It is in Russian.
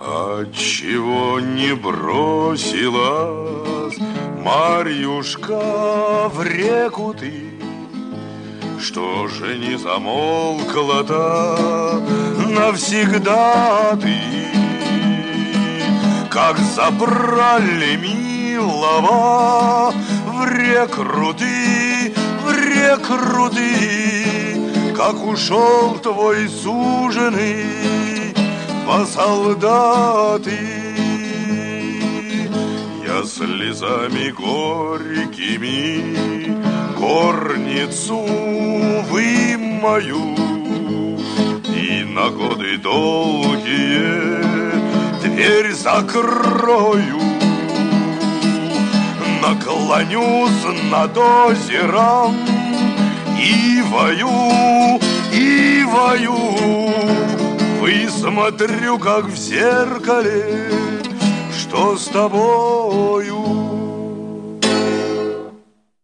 Отчего не бросилась, Марьюшка, в реку ты? Что же не замолкла-то навсегда ты? Как забрали милого в рекруты, как ушел твой суженый во солдаты. Я слезами горькими горницу вымою и на годы долгие дверь закрою. Наклонюсь над озером и вою, высмотрю, как в зеркале, что с тобою